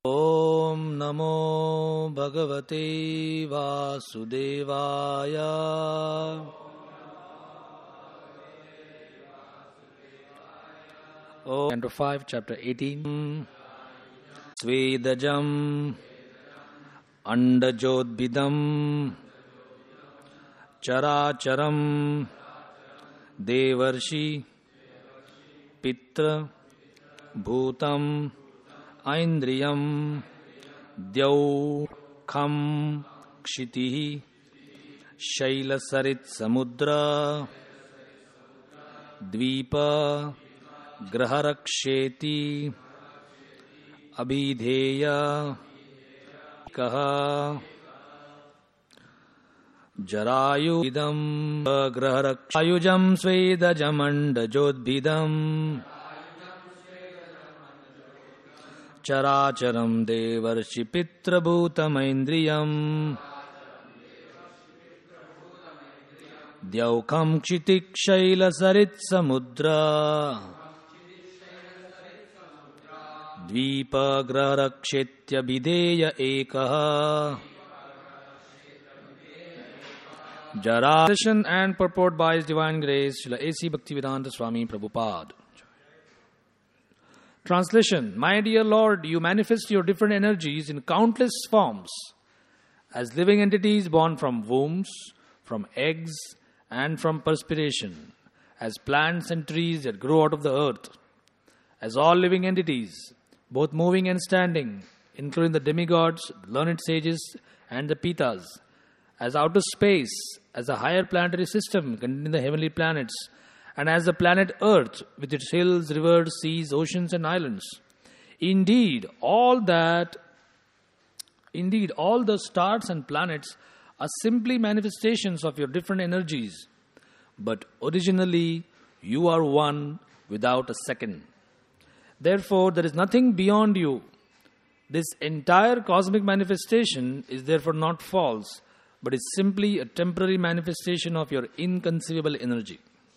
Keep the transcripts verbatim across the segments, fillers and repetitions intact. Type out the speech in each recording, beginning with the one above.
Om Namo Bhagavate Vasudevaya. Oh, Canto five, Chapter eighteen. Svedajam Andajodbidam Characharam Devarshi Pitra Bhutam Aindriyam Dyau Kham Kshitihi Shailasarit Samudra Dvipa Graharaksheti Abhidheya Kaha Jarayu Idam Graharakshayujam Svedajamanda Jodbidam Characharam Devarshi Pitra Bhutamaindriyam Dyaukam Kshitik Shaila Sarit Samudra Dvipa Graharakshetya Bhideya Ekaha. Jara and purport by His Divine Grace Srila A C Bhaktivedanta Swami Prabhupada. Translation. My dear Lord, you manifest your different energies in countless forms as living entities born from wombs, from eggs, and from perspiration, as plants and trees that grow out of the earth, as all living entities, both moving and standing, including the demigods, the learned sages, and the Pitas, as outer space, as a higher planetary system containing the heavenly planets, and as the planet Earth, with its hills, rivers, seas, oceans, and islands. Indeed, all that, indeed, all the stars and planets are simply manifestations of your different energies. But originally, you are one without a second. Therefore, there is nothing beyond you. This entire cosmic manifestation is therefore not false, but is simply a temporary manifestation of your inconceivable energy.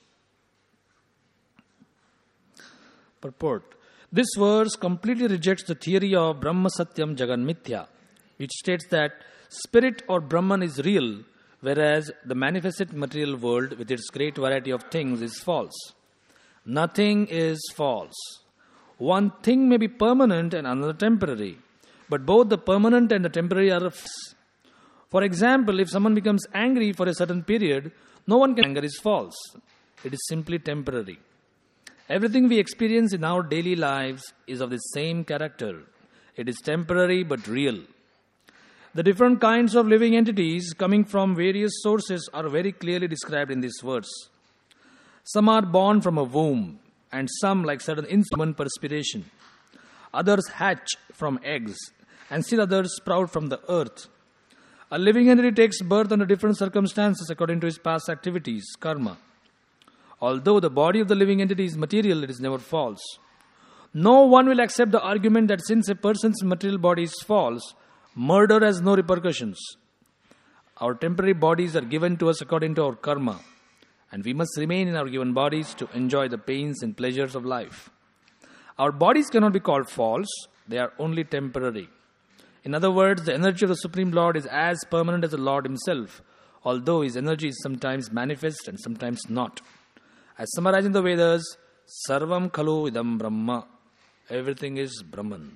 Purport. This verse completely rejects the theory of Brahma Satyam Jagan Mithya, which states that spirit or Brahman is real, whereas the manifested material world with its great variety of things is false. Nothing is false. One thing may be permanent and another temporary, but both the permanent and the temporary are false. For example, if someone becomes angry for a certain period, no one can anger is false. It is simply temporary. Everything we experience in our daily lives is of the same character. It is temporary but real. The different kinds of living entities coming from various sources are very clearly described in this verse. Some are born from a womb, and some, like certain instrument perspiration. Others hatch from eggs, and still others sprout from the earth. A living entity takes birth under different circumstances according to his past activities, karma. Although the body of the living entity is material, it is never false. No one will accept the argument that since a person's material body is false, murder has no repercussions. Our temporary bodies are given to us according to our karma, and we must remain in our given bodies to enjoy the pains and pleasures of life. Our bodies cannot be called false, they are only temporary. In other words, the energy of the Supreme Lord is as permanent as the Lord Himself, although His energy is sometimes manifest and sometimes not. As summarized in the Vedas, Sarvam Khalu Idam Brahma. Everything is Brahman.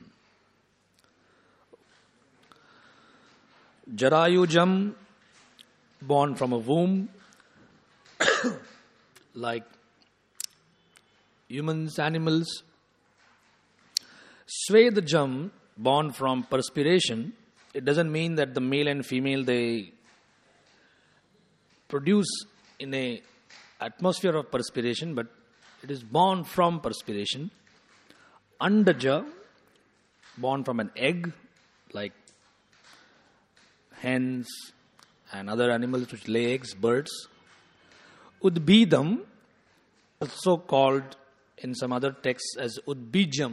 Jarayujam, born from a womb, like humans, animals. Svedajam, born from perspiration. It doesn't mean that the male and female, they produce in a atmosphere of perspiration, but it is born from perspiration. Andaja, born from an egg, like hens and other animals which lay eggs, birds. Udbidam, also called in some other texts as Udbijam,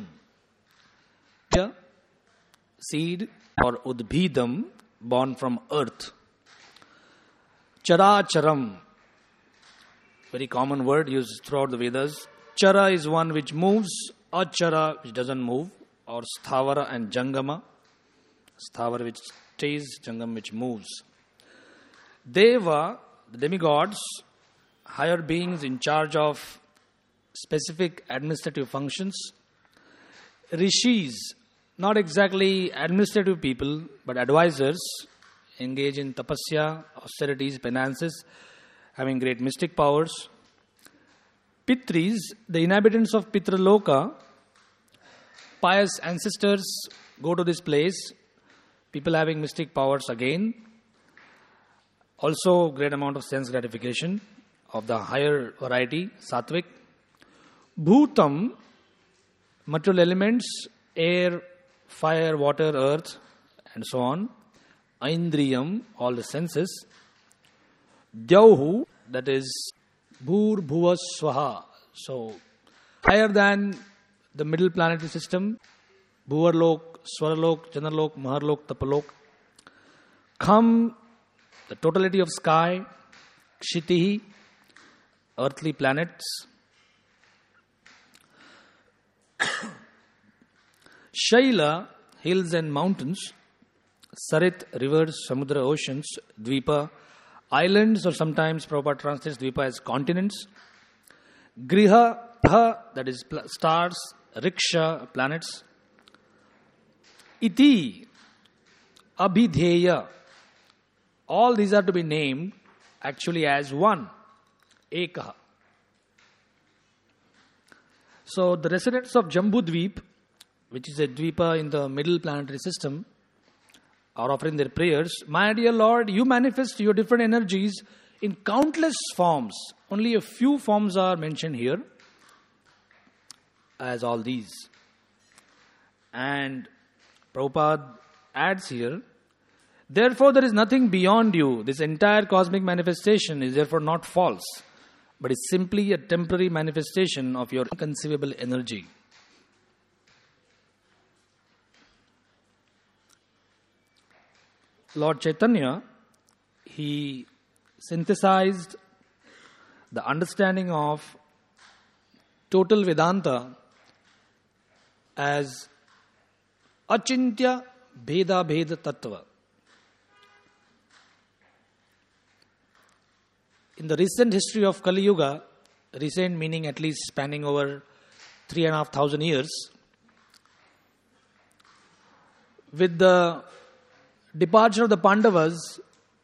seed, or Udbidam, born from earth. Characharam, very common word used throughout the Vedas. Chara is one which moves, achara which doesn't move. or Sthavara and Jangama. Sthavara which stays, Jangam which moves. Deva, the demigods, higher beings in charge of specific administrative functions. Rishis, not exactly administrative people, but advisors, engage in tapasya, austerities, penances, having great mystic powers. Pitris, the inhabitants of Pitraloka, pious ancestors go to this place, people having mystic powers again. Also great amount of sense gratification of the higher variety, sattvic. Bhutam, material elements, air, fire, water, earth, and so on. Aindriyam, all the senses. Dyauhu, that is Bhur Bhuva Swaha. So, higher than the middle planetary system. Bhuvarlok, Swaralok, Chandralok, Maharlok, Tapalok. Kham, the totality of sky. Kshitihi, earthly planets. Shaila, hills and mountains. Sarit, rivers, Samudra, oceans. Dvipa, islands, or sometimes Prabhupada translates Dvipa as continents. Griha, Tha, that is pl- stars. Riksha, planets. Iti, Abhidheya. All these are to be named actually as one. Ekaha. So the residents of Jambudvip, which is a dvipa in the middle planetary system, are offering their prayers. My dear Lord, you manifest your different energies in countless forms. Only a few forms are mentioned here as all these. And Prabhupada adds here, therefore there is nothing beyond you. This entire cosmic manifestation is therefore not false, but is simply a temporary manifestation of your inconceivable energy. Lord Chaitanya, he synthesized the understanding of total Vedanta as Achintya Bheda Bheda Tattva. In the recent history of Kali Yuga, recent meaning at least spanning over three and a half thousand years, with the departure of the Pandavas,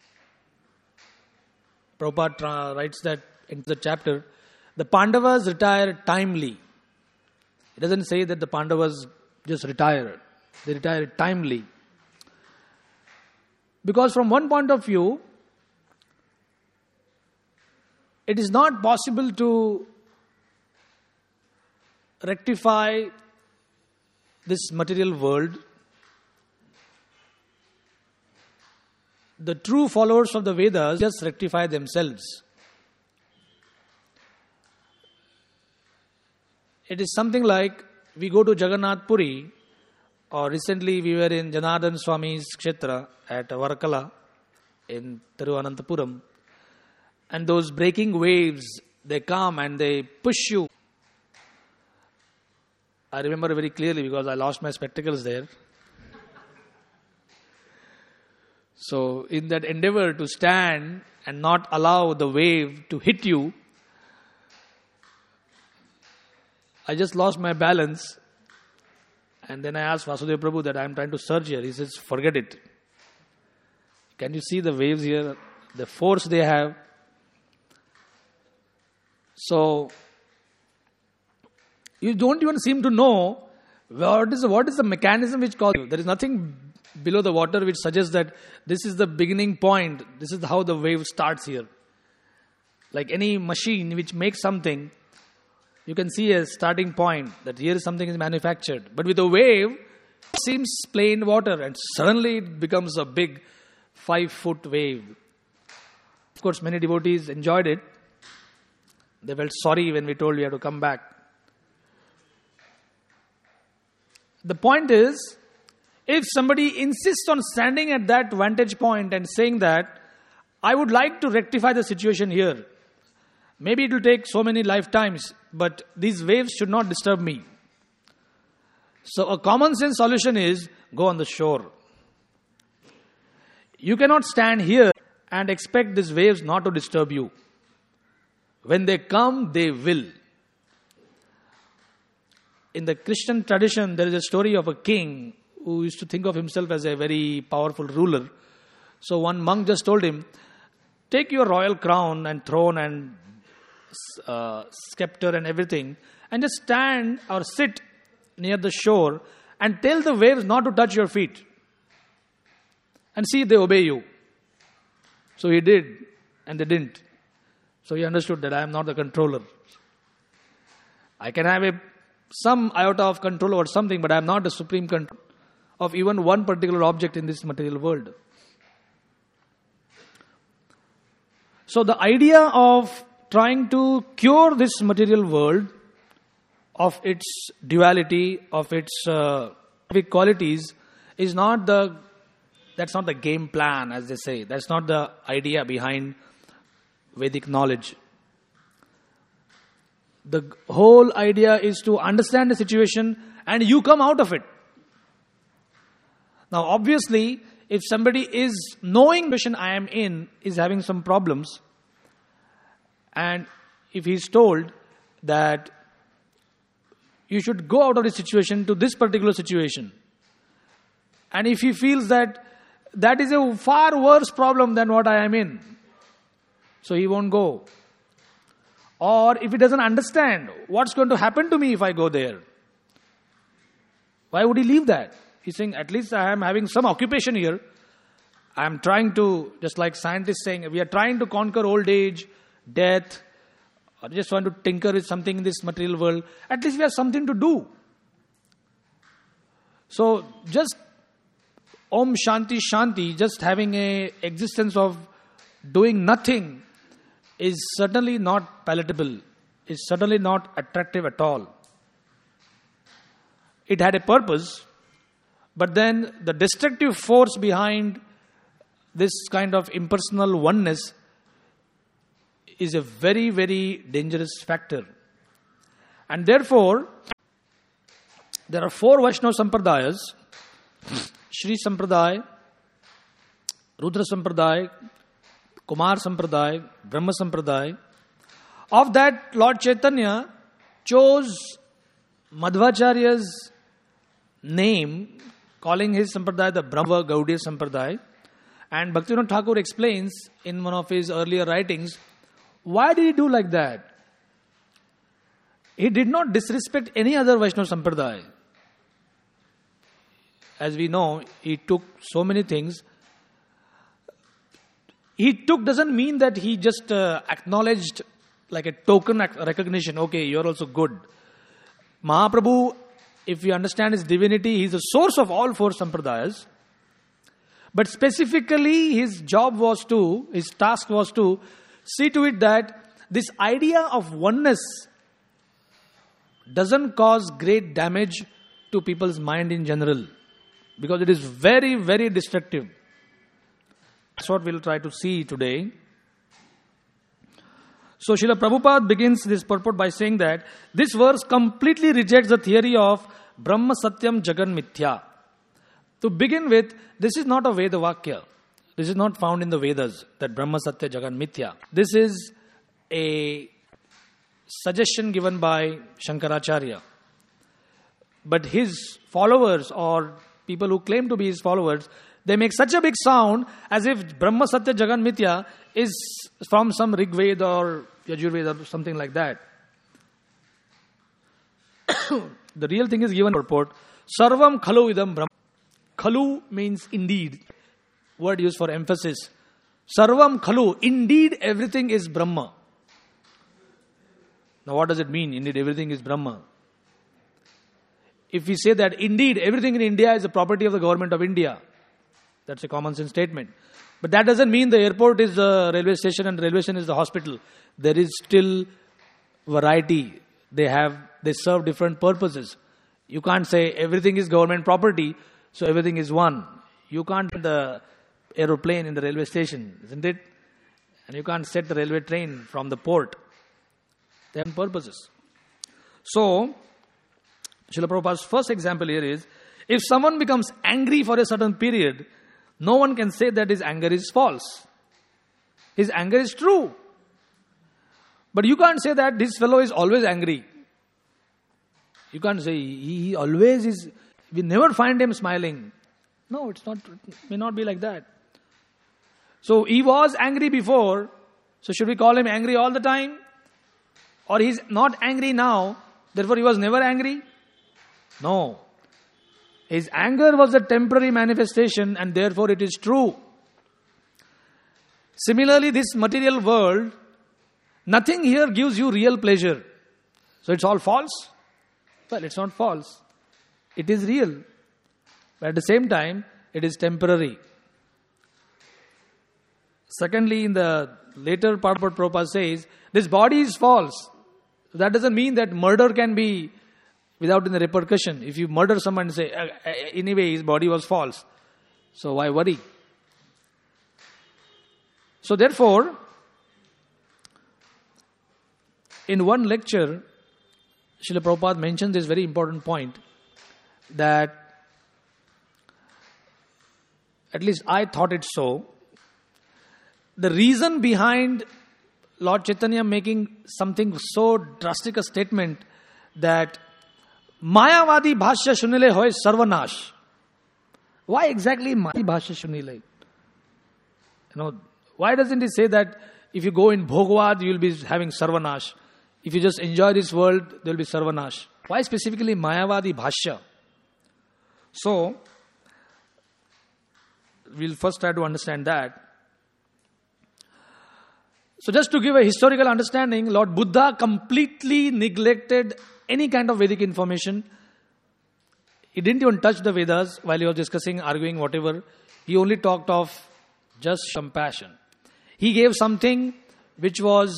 Prabhupada tra- writes that in the chapter, the Pandavas retired timely. It doesn't say that the Pandavas just retired. They retired timely. Because from one point of view, it is not possible to rectify this material world. The true followers of the Vedas just rectify themselves. It is something like we go to Jagannath Puri, or recently we were in Janardhan Swami's Kshetra at Varakala in Thiruvananthapuram, and those breaking waves, they come and they push you. I remember very clearly because I lost my spectacles there. So in that endeavor to stand and not allow the wave to hit you, I just lost my balance. And then I asked Vasudeva Prabhu that I am trying to surge here. He says, forget it. Can you see the waves here? The force they have. So, you don't even seem to know what is, what is the mechanism which causes you. There is nothing below the water which suggests that this is the beginning point. This is how the wave starts here. Like any machine which makes something, you can see a starting point that here something is manufactured. But with a wave, it seems plain water and suddenly it becomes a big five foot wave. Of course, many devotees enjoyed it. They felt sorry when we told we had to come back. The point is, if somebody insists on standing at that vantage point and saying that, I would like to rectify the situation here. Maybe it will take so many lifetimes, but these waves should not disturb me. So a common sense solution is go on the shore. You cannot stand here and expect these waves not to disturb you. When they come, they will. In the Christian tradition, there is a story of a king who used to think of himself as a very powerful ruler. So one monk just told him, take your royal crown and throne and uh, scepter and everything, and just stand or sit near the shore and tell the waves not to touch your feet. And see if they obey you. So he did, and they didn't. So he understood that I am not the controller. I can have a, some iota of control over something, but I am not the supreme control of even one particular object in this material world. So the idea of trying to cure this material world of its duality, of its uh, qualities, is not the, that's not the game plan, as they say. That's not the idea behind Vedic knowledge. The whole idea is to understand the situation and you come out of it. Now, obviously, if somebody is knowing the situation I am in is having some problems, and if he's told that you should go out of this situation to this particular situation, and if he feels that that is a far worse problem than what I am in, so he won't go. Or if he doesn't understand what's going to happen to me if I go there, why would he leave that? He's saying, at least I am having some occupation here. I am trying to, just like scientists saying, we are trying to conquer old age, death, or just want to tinker with something in this material world. At least we have something to do. So just Om Shanti Shanti, just having a existence of doing nothing, is certainly not palatable, is certainly not attractive at all. It had a purpose, but then the destructive force behind this kind of impersonal oneness is a very, very dangerous factor. And therefore, there are four Vaishnava Sampradayas, Shri Sampradaya, Rudra Sampradaya, Kumar Sampradaya, Brahma Sampradaya. Of that, Lord Chaitanya chose Madhvacharya's name, calling his Sampradaya the Brahma Gaudiya Sampradaya. And Bhaktivinoda Thakur explains in one of his earlier writings, why did he do like that? He did not disrespect any other Vaishnava Sampradaya. As we know, he took so many things. He took doesn't mean that he just uh, acknowledged like a token recognition. Okay, you're also good. Mahaprabhu, if you understand his divinity, he's the source of all four Sampradayas. But specifically, his job was to, his task was to see to it that this idea of oneness doesn't cause great damage to people's mind in general. Because it is very, very destructive. That's what we'll try to see today. So Srila Prabhupada begins this purport by saying that this verse completely rejects the theory of Brahma Satyam Jagan Mithya. To begin with, this is not a Veda Vakya. This is not found in the Vedas, that Brahma Satya Jagan Mithya. This is a suggestion given by Shankaracharya. But his followers, or people who claim to be his followers, they make such a big sound as if Brahma Satya Jagan Mithya is from some Rig Veda or Yajurveda or something like that. The real thing is given purport. Sarvam khalu idam brahma. Khalu means indeed. Word used for emphasis. Sarvam khalu. Indeed everything is Brahma. Now what does it mean? Indeed everything is Brahma. If we say that indeed everything in India is the property of the government of India, that's a common sense statement. But that doesn't mean the airport is the railway station and the railway station is the hospital. There is still variety. They have, they serve different purposes. You can't say everything is government property, so everything is one. You can't put the aeroplane in the railway station, isn't it? And you can't set the railway train from the port. They have purposes. So, Srila Prabhupada's first example here is, if someone becomes angry for a certain period, no one can say that his anger is false. His anger is true. But you can't say that this fellow is always angry. You can't say he, he always is, we never find him smiling. No, it's not, it may not be like that. So he was angry before, so should we call him angry all the time? Or he's not angry now, therefore he was never angry? No. His anger was a temporary manifestation and therefore it is true. Similarly, this material world, nothing here gives you real pleasure. So it's all false? Well, it's not false. It is real. But at the same time, it is temporary. Secondly, in the later part what Prabhupada says, this body is false. That doesn't mean that murder can be without any repercussion. If you murder someone and say, uh, uh, anyway, his body was false. So why worry? So therefore, in one lecture, Srila Prabhupada mentions this very important point, that at least I thought it so. The reason behind Lord Chaitanya making something so drastic a statement that Mayavadi Bhashya Shunile hoy Sarvanash. Why exactly Mayavadi Bhashya Shunile? You know, why doesn't he say that if you go in Bhogwad, you will be having Sarvanash? If you just enjoy this world, there will be Sarvanash. Why specifically Mayavadi Bhashya? So, we'll first try to understand that. So just to give a historical understanding, Lord Buddha completely neglected any kind of Vedic information. He didn't even touch the Vedas while he was discussing, arguing, whatever. He only talked of just compassion. He gave something which was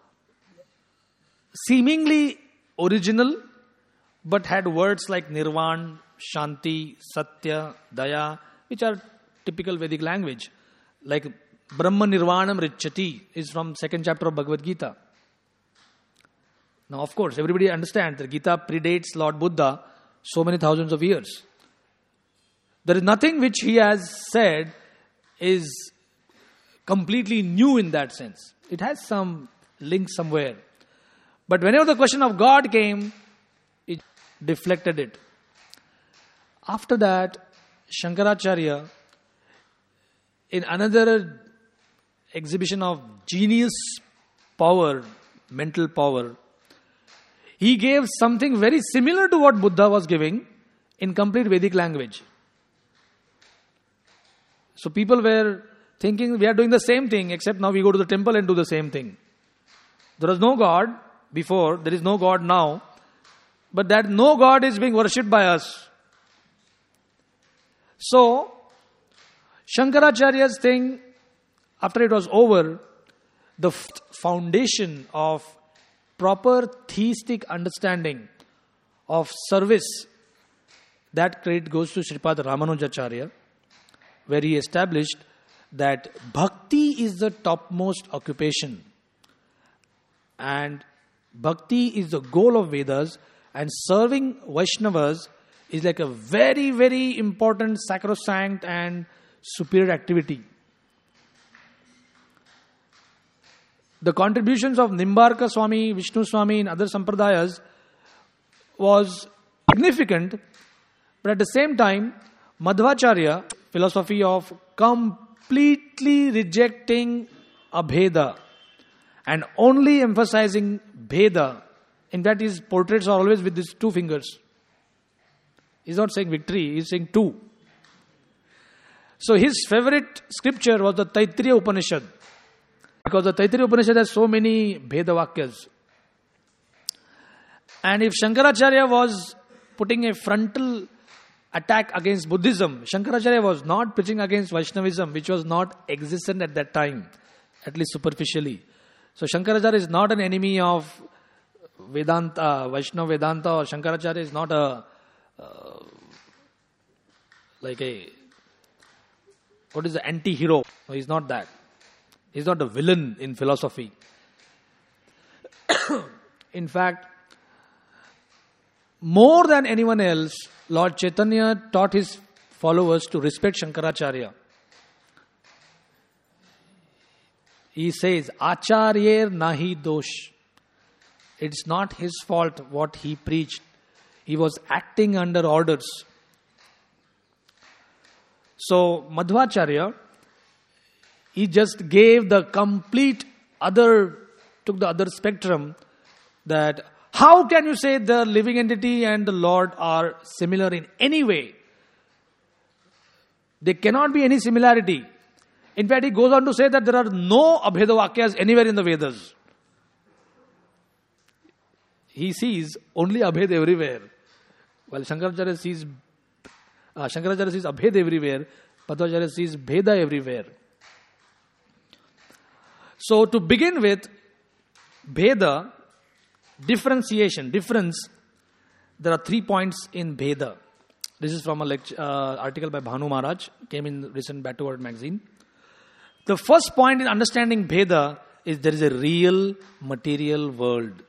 seemingly original, but had words like Nirvan, Shanti, Satya, Daya, which are typical Vedic language. Like Brahma Nirvanam Richati is from second chapter of Bhagavad Gita. Now, of course, everybody understands that Gita predates Lord Buddha so many thousands of years. There is nothing which he has said is completely new in that sense. It has some link somewhere. But whenever the question of God came, it deflected it. After that, Shankaracharya, in another exhibition of genius power, mental power, he gave something very similar to what Buddha was giving in complete Vedic language. So people were thinking we are doing the same thing, except now we go to the temple and do the same thing. There was no God before, there is no God now, but that no God is being worshipped by us. So, Shankaracharya's thing, after it was over, the f- foundation of proper theistic understanding of service, that credit goes to Sripad Ramanujacharya, where he established that bhakti is the topmost occupation. And bhakti is the goal of Vedas, and serving Vaishnavas is like a very, very important, sacrosanct and superior activity. The contributions of Nimbarka Swami, Vishnu Swami and other sampradayas was significant, but at the same time, Madhvacharya, philosophy of completely rejecting abheda and only emphasizing bheda. In fact, his portraits are always with these two fingers. He's not saying victory, he's saying two. So his favorite scripture was the Taittiriya Upanishad, because the Taittiriya Upanishad has so many Bheda Vakyas. And if Shankaracharya was putting a frontal attack against Buddhism, Shankaracharya was not preaching against Vaishnavism, which was not existent at that time, at least superficially. So Shankaracharya is not an enemy of Vedanta, Vaishnava Vedanta, or Shankaracharya is not a uh, like a what is the anti-hero? No, he's not that. He's not a villain in philosophy. In fact, more than anyone else, Lord Chaitanya taught his followers to respect Shankaracharya. He says, Acharyer nahi dosh. It's not his fault what he preached. He was acting under orders. So, Madhvacharya, he just gave the complete other, took the other spectrum, that how can you say the living entity and the Lord are similar in any way? There cannot be any similarity. In fact, he goes on to say that there are no Abheda Vakyas anywhere in the Vedas. He sees only Abhed everywhere. While Shankaracharya sees, uh, Shankaracharya sees Abhed everywhere, Madhvacharya sees Bheda everywhere. So to begin with, Bheda, differentiation, difference, there are three points in Bheda. This is from a lecture, uh, article by Bhanu Maharaj, came in recent Backward magazine. The first point in understanding Bheda is there is a real material world.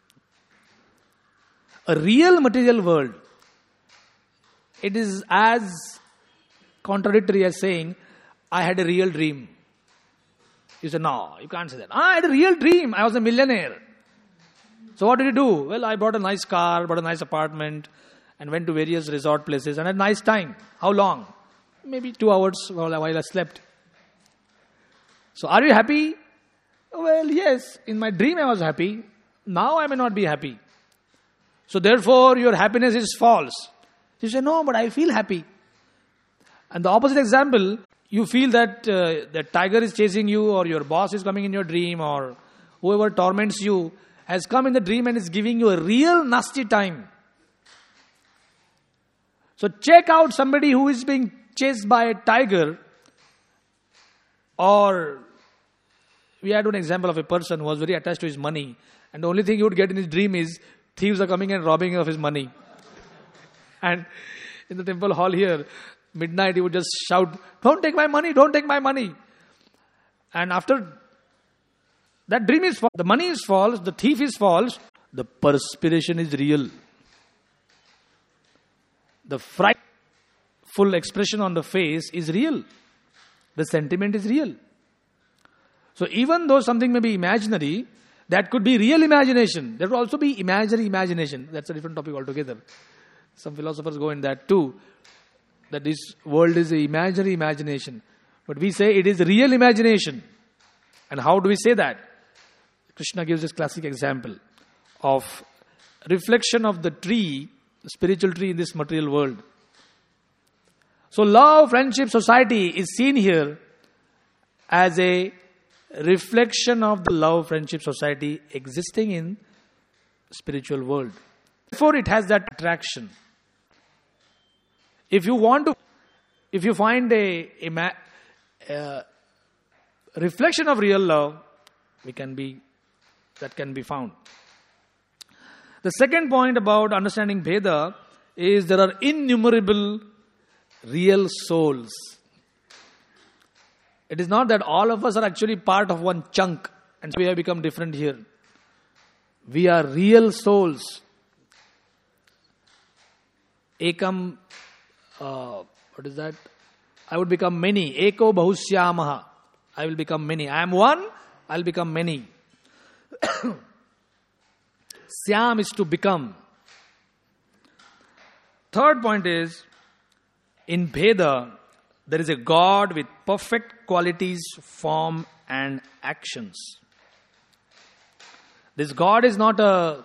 A real material world. It is as contradictory as saying, I had a real dream. You say, no, you can't say that. I had a real dream. I was a millionaire. So what did you do? Well, I bought a nice car, bought a nice apartment, and went to various resort places and had a nice time. How long? Maybe two hours while I slept. So are you happy? Well, yes. In my dream I was happy. Now I may not be happy. So therefore your happiness is false. You say, no, but I feel happy. And the opposite example, you feel that uh, the tiger is chasing you, or your boss is coming in your dream, or whoever torments you has come in the dream and is giving you a real nasty time. So check out somebody who is being chased by a tiger, or we had an example of a person who was very attached to his money, and the only thing he would get in his dream is thieves are coming and robbing of his money. And in the temple hall here, midnight he would just shout, don't take my money, don't take my money. And after that dream is false, the money is false, the thief is false, the perspiration is real. The frightful expression on the face is real. The sentiment is real. So even though something may be imaginary, that could be real imagination. There could also be imaginary imagination. That's a different topic altogether. Some philosophers go in that too. That this world is an imaginary imagination. But we say it is real imagination. And how do we say that? Krishna gives this classic example of reflection of the tree, the spiritual tree in this material world. So love, friendship, society is seen here as a reflection of the love, friendship, society existing in spiritual world. Therefore it has that attraction. If you want to, if you find a, a, a reflection of real love, we can be, that can be found. The second point about understanding Bheda is there are innumerable real souls. It is not that all of us are actually part of one chunk and we have become different here. We are real souls. Ekam, uh, what is that? I would become many. Eko bahusyamaha. I will become many. I am one, I will become many. Syam is to become. Third point is, in Bheda, there is a God with perfect qualities, form and actions. This God is not a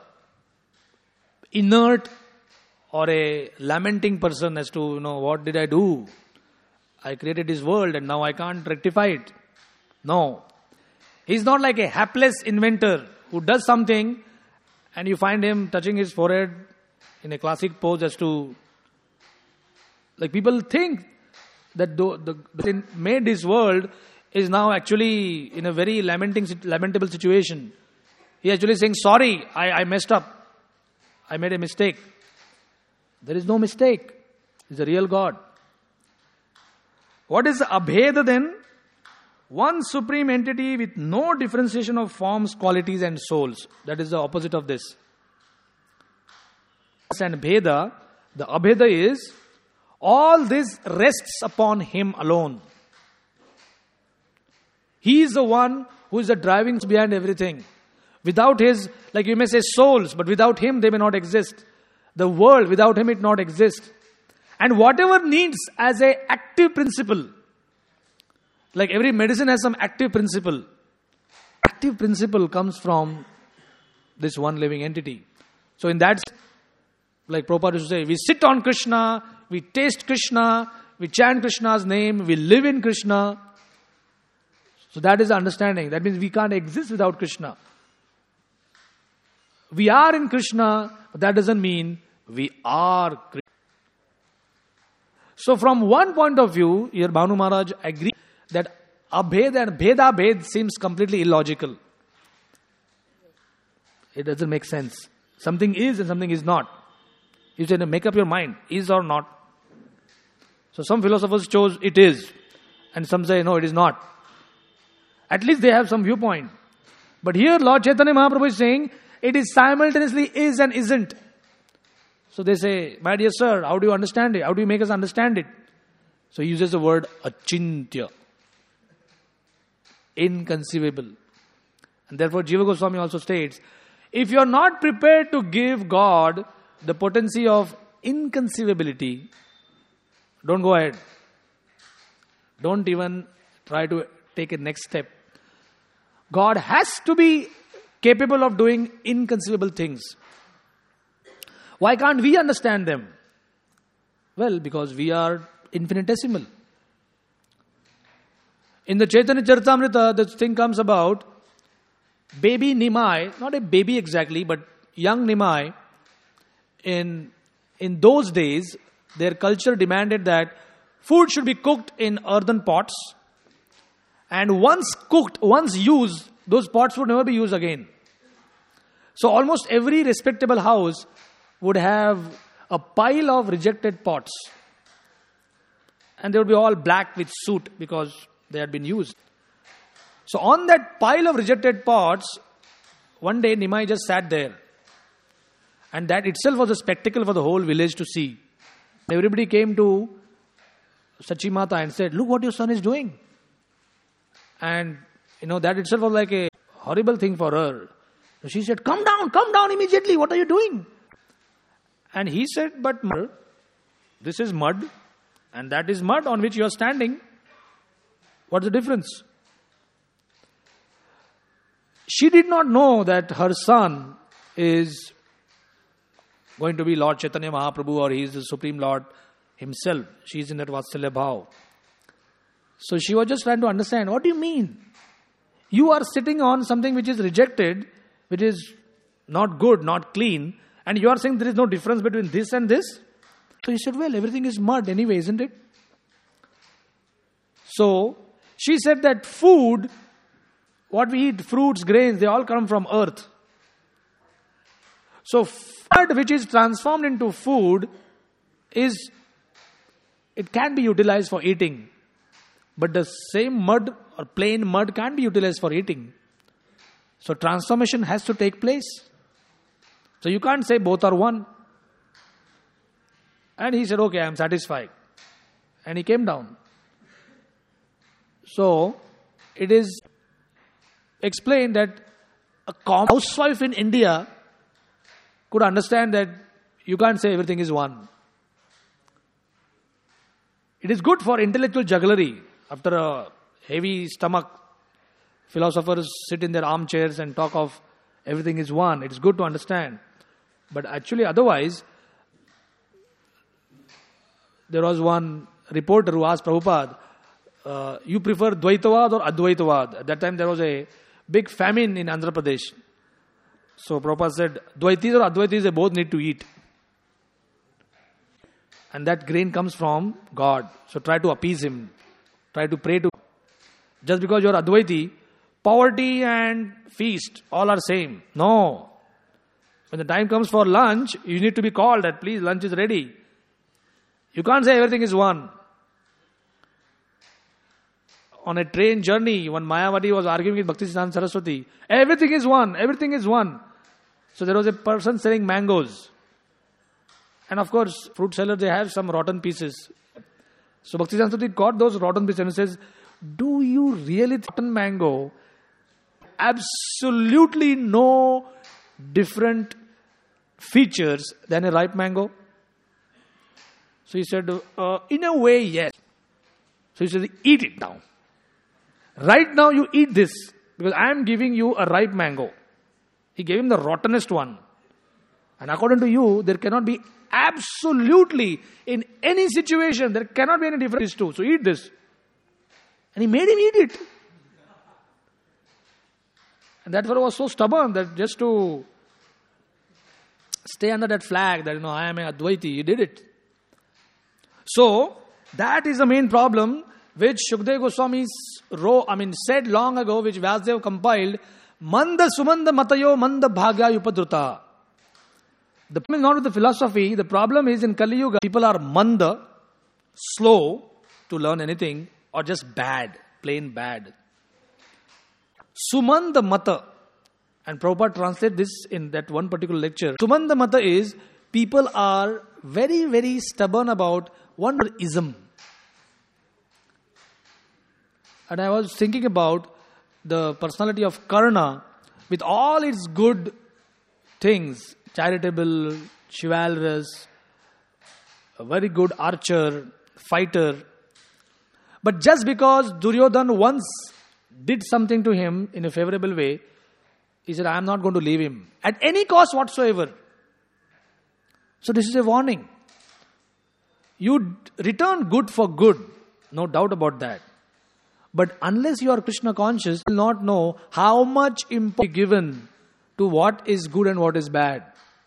inert or a lamenting person as to, you know, what did I do? I created this world and now I can't rectify it. No. He's not like a hapless inventor who does something and you find him touching his forehead in a classic pose as to, like people think that the, the, the made this world is now actually in a very lamenting, lamentable situation. He actually saying, sorry, I, I messed up. I made a mistake. There is no mistake. It's a real God. What is Abheda then? One supreme entity with no differentiation of forms, qualities and souls. That is the opposite of this. and Bheda, the Abheda is, all this rests upon Him alone. He is the one who is the driving force behind everything. Without His, like you may say souls, but without Him they may not exist. The world, without Him it not exist. And whatever needs as a active principle, like every medicine has some active principle. Active principle comes from this one living entity. So in that, like Prabhupada used to say, we sit on Krishna, we taste Krishna, we chant Krishna's name, we live in Krishna. So that is the understanding. That means we can't exist without Krishna. We are in Krishna, but that doesn't mean we are Krishna. So from one point of view, here Bhanu Maharaj agrees that Abhed and Bheda Bhed seems completely illogical. It doesn't make sense. Something is and something is not. You say, make up your mind, is or not. So some philosophers chose it is. And some say, no, it is not. At least they have some viewpoint. But here Lord Chaitanya Mahaprabhu is saying, it is simultaneously is and isn't. So they say, my dear sir, how do you understand it? How do you make us understand it? So he uses the word achintya. Inconceivable. And therefore Jiva Goswami also states, if you are not prepared to give God the potency of inconceivability, don't go ahead. Don't even try to take a next step. God has to be capable of doing inconceivable things. Why can't we understand them? Well, because we are infinitesimal. In the Chaitanya Charitamrita, this thing comes about baby Nimai, not a baby exactly, but young Nimai. In, in those days, their culture demanded that food should be cooked in earthen pots. And once cooked, once used, those pots would never be used again. So almost every respectable house would have a pile of rejected pots. And they would be all black with soot because they had been used. So on that pile of rejected pots, one day Nimai just sat there. And that itself was a spectacle for the whole village to see. Everybody came to Sachi Mata and said, look what your son is doing. And, you know, that itself was like a horrible thing for her. So she said, come down, come down immediately. What are you doing? And he said, but mother, this is mud. And that is mud on which you are standing. What's the difference? She did not know that her son is going to be Lord Chaitanya Mahaprabhu, or he is the Supreme Lord himself. She is in that Vatsalya Bhav. So she was just trying to understand, what do you mean? You are sitting on something which is rejected, which is not good, not clean, and you are saying there is no difference between this and this? So he said, well, everything is mud anyway, isn't it? So she said that food, what we eat, fruits, grains, they all come from earth. So mud which is transformed into food is, it can be utilized for eating. But the same mud or plain mud can't be utilized for eating. So transformation has to take place. So you can't say both are one. And he said, okay, I am satisfied. And he came down. So it is explained that a common housewife in India could understand that you can't say everything is one. It is good for intellectual jugglery. After a heavy stomach, philosophers sit in their armchairs and talk of everything is one. It is good to understand. But actually otherwise, there was one reporter who asked Prabhupada, uh, you prefer Dvaitavad or Advaitavad? At that time there was a big famine in Andhra Pradesh. So Prabhupada said, Dvaitis or Advaitis, they both need to eat. And that grain comes from God. So try to appease Him. Try to pray to Him. Just because you are Advaiti, poverty and feast, all are same. No. When the time comes for lunch, you need to be called that please, lunch is ready. You can't say everything is one. On a train journey, when Mayavadi was arguing with Bhaktisiddhanta Saraswati, everything is one, everything is one. So there was a person selling mangoes. And of course, fruit seller, they have some rotten pieces. So Bhaktisiddhanta Saraswati got those rotten pieces and says, do you really think rotten mango, absolutely no different features than a ripe mango? So he said, uh, in a way, yes. So he said, eat it now. Right now you eat this, because I am giving you a ripe mango. He gave him the rottenest one. And according to you, there cannot be absolutely, in any situation, there cannot be any difference too. So eat this. And he made him eat it. And that fellow was so stubborn that just to stay under that flag that, you know, I am a Advaiti, he did it. So, that is the main problem which Shukdev Goswami wrote, I mean, said long ago, which Vyasdev compiled, Manda Sumanda Matayo Manda Bhagya Upadruta. The problem is not with the philosophy, the problem is in Kali Yuga, people are manda, slow to learn anything, or just bad, plain bad. Sumanda Mata, and Prabhupada translated this in that one particular lecture. Sumanda Mata is, people are very, very stubborn about one ism. And I was thinking about the personality of Karna with all its good things, charitable, chivalrous, a very good archer, fighter. But just because Duryodhana once did something to him in a favorable way, he said, I am not going to leave him at any cost whatsoever. So this is a warning. You return good for good, no doubt about that. But unless you are Krishna conscious, you will not know how much importance is given to what is good and what is bad.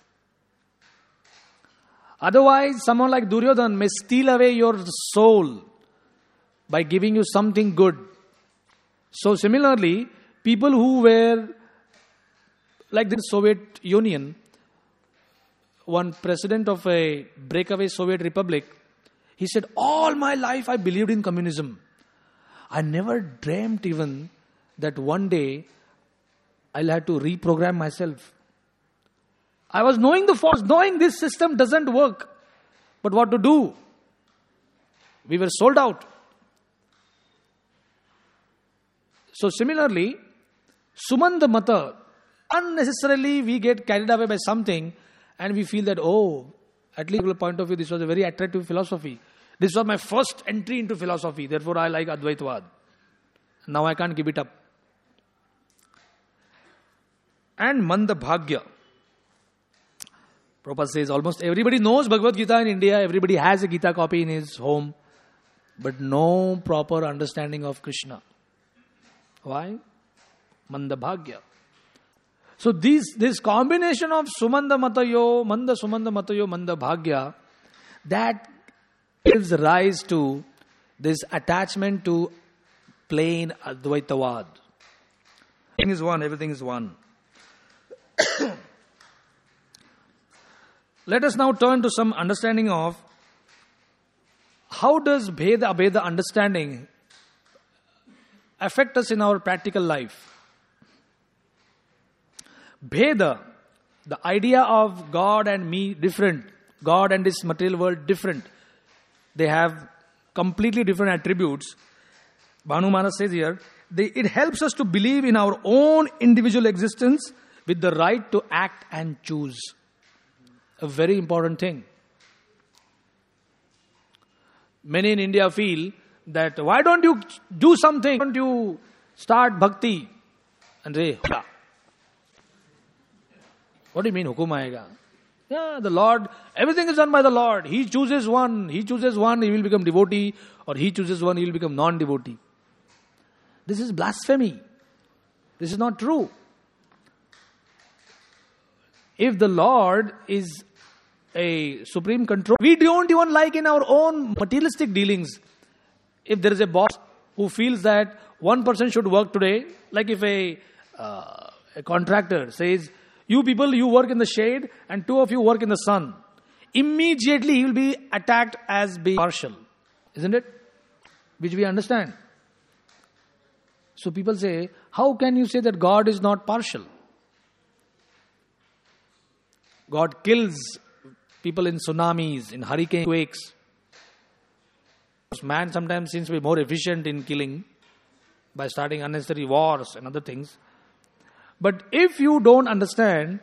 Otherwise, someone like Duryodhana may steal away your soul by giving you something good. So similarly, people who were like the Soviet Union, one president of a breakaway Soviet republic, he said, all my life I believed in communism. I never dreamt even that one day I'll have to reprogram myself. I was knowing the force, knowing this system doesn't work. But what to do? We were sold out. So similarly, Sumanda Mata, unnecessarily we get carried away by something and we feel that, oh, at least from a point of view, this was a very attractive philosophy. This was my first entry into philosophy, therefore I like Advaitavad. Now I can't give it up. And Manda Bhagya. Prabhupada says almost everybody knows Bhagavad Gita in India, everybody has a Gita copy in his home, but no proper understanding of Krishna. Why? Manda Bhagya. So these, this combination of Sumanda Matayo, Manda Sumanda Matayo, Manda Bhagya, that gives rise to this attachment to plain Advaitavad. Everything is one, everything is one. Let us now turn to some understanding of how does Bheda Abheda understanding affect us in our practical life. Bheda, the idea of God and me different, God and this material world different. They have completely different attributes. Bhanu Manas says here, they, it helps us to believe in our own individual existence with the right to act and choose. A very important thing. Many in India feel that, why don't you do something? Why don't you start bhakti? And say, yeah. What do you mean, hukum aayega? Yeah, the Lord, everything is done by the Lord. He chooses one, He chooses one, he will become devotee, or He chooses one, he will become non-devotee. This is blasphemy. This is not true. If the Lord is a supreme control, we don't even like in our own materialistic dealings. If there is a boss who feels that one person should work today, like if a, uh, a contractor says, you people, you work in the shade and two of you work in the sun. Immediately he will be attacked as being partial. Isn't it? Which we understand. So people say, how can you say that God is not partial? God kills people in tsunamis, in hurricane quakes. Man sometimes seems to be more efficient in killing by starting unnecessary wars and other things. But if you don't understand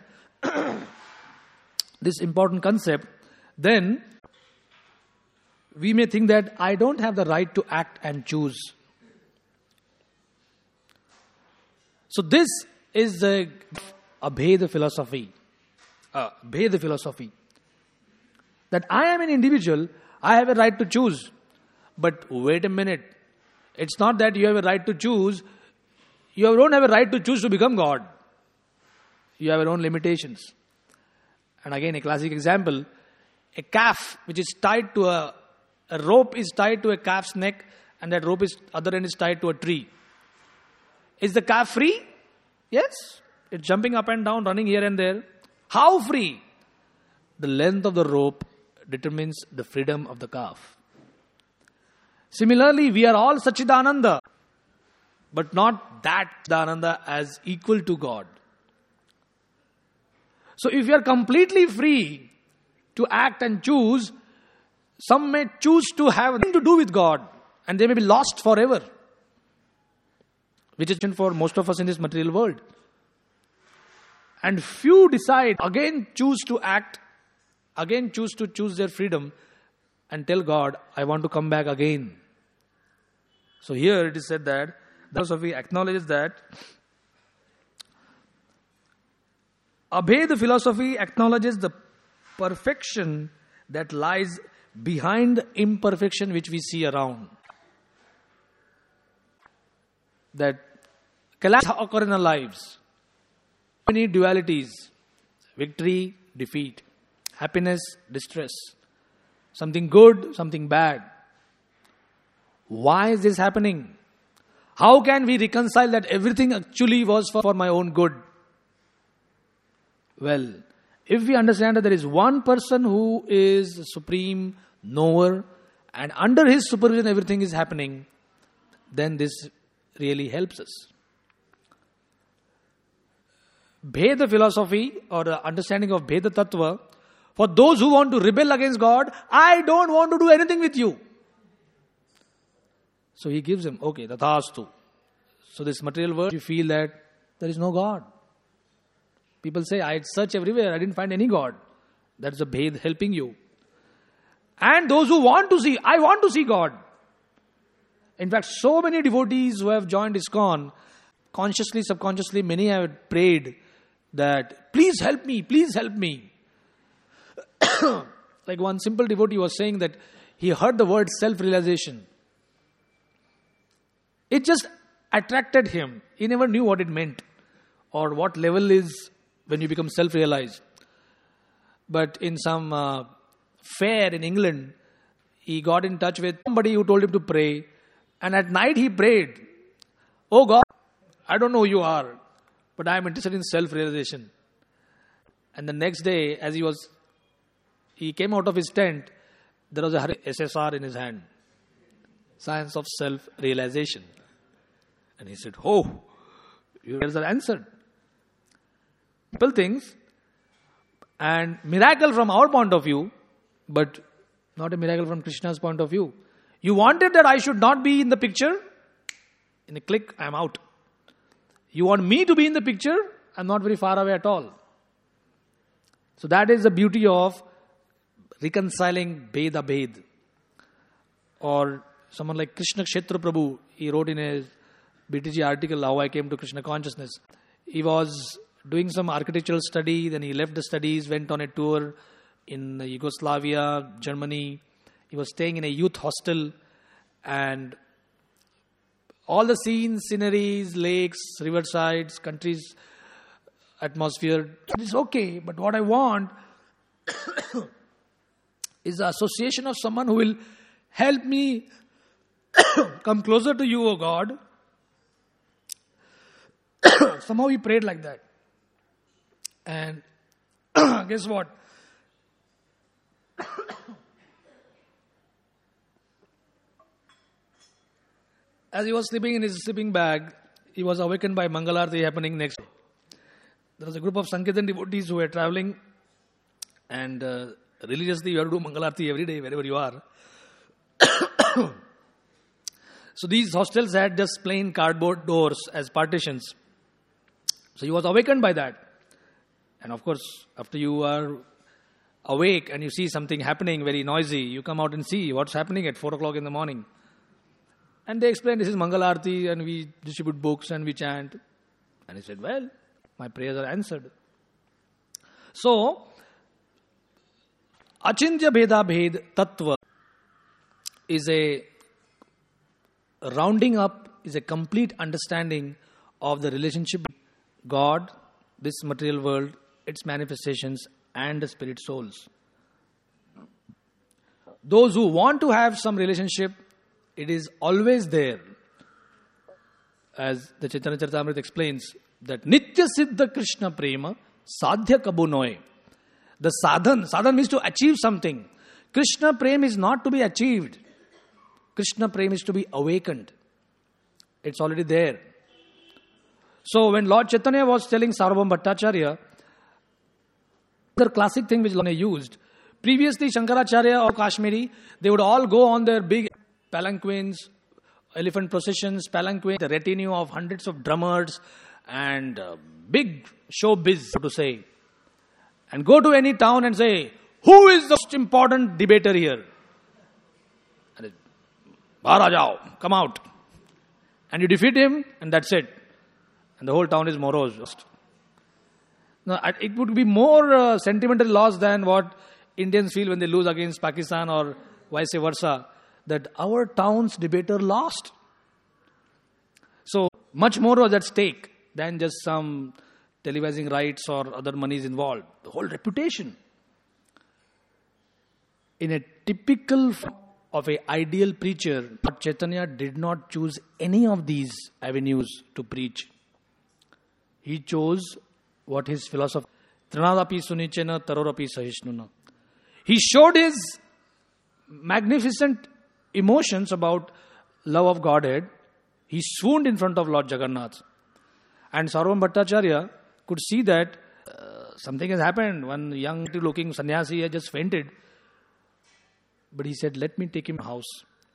this important concept, then we may think that I don't have the right to act and choose. So this is the Abheda philosophy. Uh, Abheda philosophy. That I am an individual, I have a right to choose. But wait a minute. It's not that you have a right to choose. You don't have a right to choose to become God. You have your own limitations. And again, a classic example. A calf which is tied to a, a rope is tied to a calf's neck, and that rope is, other end is tied to a tree. Is the calf free? Yes. It's jumping up and down, running here and there. How free? The length of the rope determines the freedom of the calf. Similarly, we are all Sachidananda, but not that Sachidananda as equal to God. So if you are completely free to act and choose, some may choose to have nothing to do with God, and they may be lost forever, which is for most of us in this material world. And few decide, again choose to act, again choose to choose their freedom and tell God, I want to come back again. So here it is said that the philosophy acknowledges that Abheda philosophy acknowledges the perfection that lies behind the imperfection which we see around. That calamities occur in our lives. Many dualities, victory, defeat, happiness, distress, something good, something bad. Why is this happening? How can we reconcile that everything actually was for, for my own good? Well, if we understand that there is one person who is the supreme knower, and under his supervision everything is happening, then this really helps us. Bheda philosophy, or the understanding of Bheda Tattva, for those who want to rebel against God, I don't want to do anything with you. So he gives him, okay, tathastu. So this material world, you feel that there is no God. People say, I searched everywhere, I didn't find any God. That's the Bhed helping you. And those who want to see, I want to see God. In fact, so many devotees who have joined ISKCON, consciously, subconsciously, many have prayed that, please help me, please help me. Like one simple devotee was saying that he heard the word self-realization. It just attracted him. He never knew what it meant or what level is when you become self-realized. But in some uh, fair in England, he got in touch with somebody who told him to pray. And at night he prayed, oh God, I don't know who you are, but I am interested in self-realization. And the next day, as he was, he came out of his tent, there was a S S R in his hand. Science of self-realization. And he said, oh, your prayers are answered. Simple things and miracle from our point of view, but not a miracle from Krishna's point of view. You wanted that I should not be in the picture? In a click, I am out. You want me to be in the picture? I am not very far away at all. So that is the beauty of reconciling Bheda Bhed. Or someone like Krishna Kshetra Prabhu, he wrote in a B T G article, How I Came to Krishna Consciousness. He was doing some architectural study, then he left the studies, went on a tour in Yugoslavia, Germany. He was staying in a youth hostel, and all the scenes, sceneries, lakes, riversides, countries, atmosphere, it is okay, but what I want is the association of someone who will help me come closer to you, O God. Somehow he prayed like that. And guess what? As he was sleeping in his sleeping bag, he was awakened by Mangalarti happening next day. There was a group of Sankirtan devotees who were traveling, and uh, religiously you have to do Mangalarti every day, wherever you are. So these hostels had just plain cardboard doors as partitions. So he was awakened by that. And of course, after you are awake and you see something happening very noisy, you come out and see what's happening at four o'clock in the morning. And they explained, this is Mangalarti, and we distribute books and we chant. And he said, well, my prayers are answered. So, Achintya Bheda Bhed Tattva is a rounding up, is a complete understanding of the relationship between God, this material world, its manifestations, and the spirit souls. Those who want to have some relationship, it is always there. As the Chaitanya Charitamrita explains, that Nitya Siddha Krishna Prema Sadhya Kabu Noy. The sadhan, sadhan means to achieve something. Krishna Prema is not to be achieved. Krishna Prema is to be awakened. It's already there. So when Lord Chaitanya was telling Sarvabhauma Bhattacharya, the classic thing which Lord used, previously Shankaracharya or Kashmiri, they would all go on their big palanquins, elephant processions, palanquins, the retinue of hundreds of drummers and uh, big showbiz, so to say, and go to any town and say, who is the most important debater here? And it, Bahar aa jao, come out. And you defeat him, and that's it. And the whole town is morose. Now, it would be more uh, sentimental loss than what Indians feel when they lose against Pakistan or vice versa, that our town's debater lost. So, much more was at stake than just some televising rights or other monies involved. The whole reputation. In a typical form of an ideal preacher, Chaitanya did not choose any of these avenues to preach. He chose what his philosophy, Trinadapi Sunichena Tarorapi Sahishnuna. He showed his magnificent emotions about love of Godhead. He swooned in front of Lord Jagannath. And Sarvabhauma Bhattacharya could see that uh, something has happened. One young looking sannyasi had just fainted. But he said, let me take him to the house.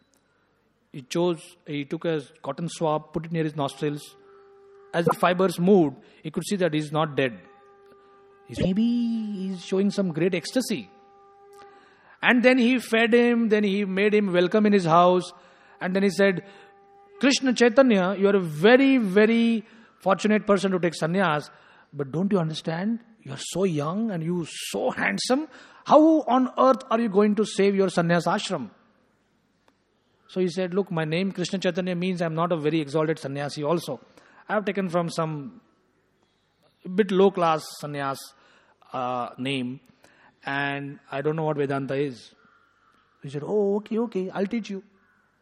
He chose, he took a cotton swab, put it near his nostrils. As the fibers moved, he could see that he's not dead. He said, maybe he's showing some great ecstasy. And then he fed him, then he made him welcome in his house. And then he said, Krishna Chaitanya, you are a very, very fortunate person to take sannyas. But don't you understand? You are so young and you so handsome. How on earth are you going to save your sannyas ashram? So he said, look, my name Krishna Chaitanya means I am not a very exalted sannyasi also. I have taken from some bit low class sannyas uh, name, and I don't know what Vedanta is. He said, oh, okay, okay, I'll teach you.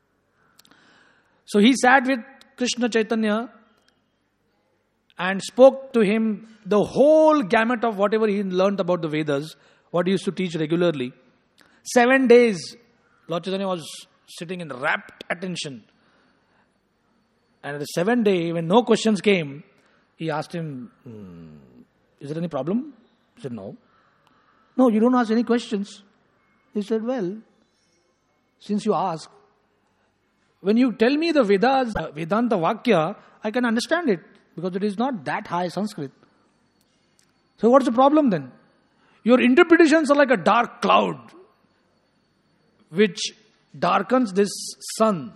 So he sat with Krishna Chaitanya and spoke to him the whole gamut of whatever he learned about the Vedas, what he used to teach regularly. Seven days, Lord Chaitanya was sitting in rapt attention. And at the seventh day, when no questions came, he asked him, hmm, is there any problem? He said, no. No, you don't ask any questions. He said, well, since you ask, when you tell me the Vedas, uh, Vedanta Vakya, I can understand it because it is not that high Sanskrit. So what's the problem then? Your interpretations are like a dark cloud which darkens this sun.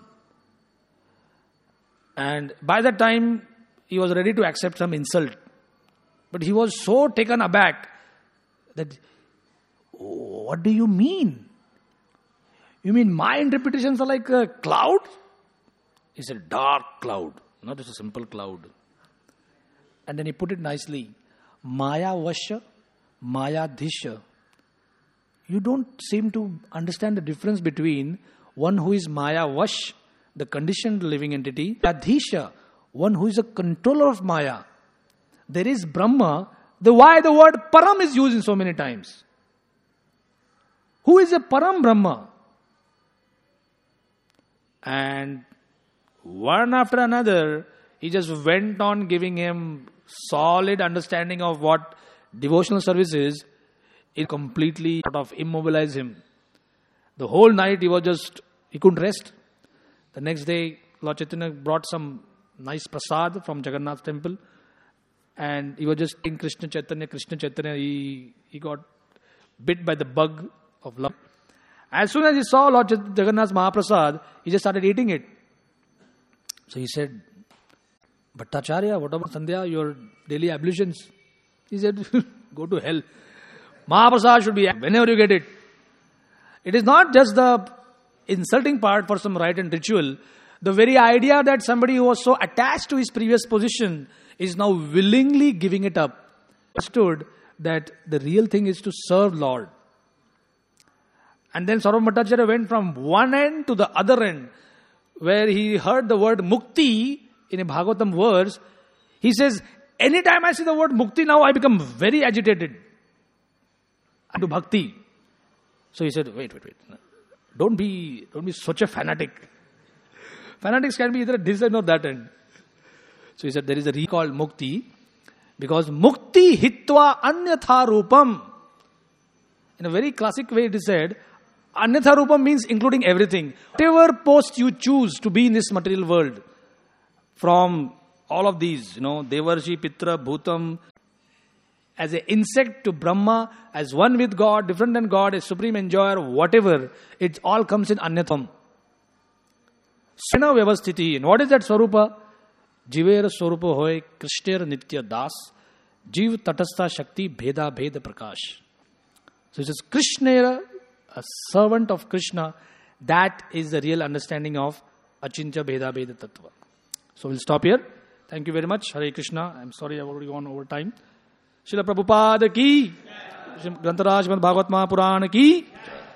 And by that time, he was ready to accept some insult. But he was so taken aback that, oh, what do you mean? You mean my interpretations are like a cloud? He said, dark cloud, not just a simple cloud. And then he put it nicely, Maya Vasya, Maya Dhisya. You don't seem to understand the difference between one who is Maya Vash, the conditioned living entity, Adhisha, one who is a controller of Maya. There is Brahma. The why the word Param is used in so many times. Who is a Param Brahma? And one after another, he just went on giving him solid understanding of what devotional service is. it completely sort of immobilized him. The whole night he was just, he couldn't rest. The next day, Lord Chaitanya brought some nice prasad from Jagannath temple. And he was just in Krishna Chaitanya, Krishna Chaitanya, he, he got bit by the bug of love. As soon as he saw Lord Jagannath's Mahaprasad, he just started eating it. So he said, Bhattacharya, what about Sandhya, your daily ablutions? He said, go to hell. Mahaprasad should be whenever you get it. It is not just the insulting part for some rite and ritual. The very idea that somebody who was so attached to his previous position is now willingly giving it up. Understood that the real thing is to serve Lord. And then Sarvabhauma Bhattacharya went from one end to the other end, where he heard the word mukti in a Bhagavatam verse. He says, anytime I see the word mukti now, I become very agitated. And to bhakti. So he said, wait, wait, wait. Don't be, don't be such a fanatic. Fanatics can be either this end or that end. So he said, there is a recall mukti, because mukti hitva anyatha rupam. In a very classic way it is said, anyatha rupam means including everything. Whatever post you choose to be in this material world, from all of these, you know, Devarshi, Pitra, Bhutam, as an insect to Brahma, as one with God, different than God, a supreme enjoyer, whatever, it all comes in anyatham. Sena Vyavasthiti. And what is that Swarupa? Jivera Swarupa hoy Krishnera Nitya Das. Jiv Tatastha Shakti Bheda Bheda Prakash. So it says Krishnera, a servant of Krishna. That is the real understanding of Achintya Bheda Bheda Tattva. So we'll stop here. Thank you very much. Hare Krishna. I'm sorry I've already gone over time. Srila Prabhupada ki. Grantaraj Bhagavat Mahapurana ki.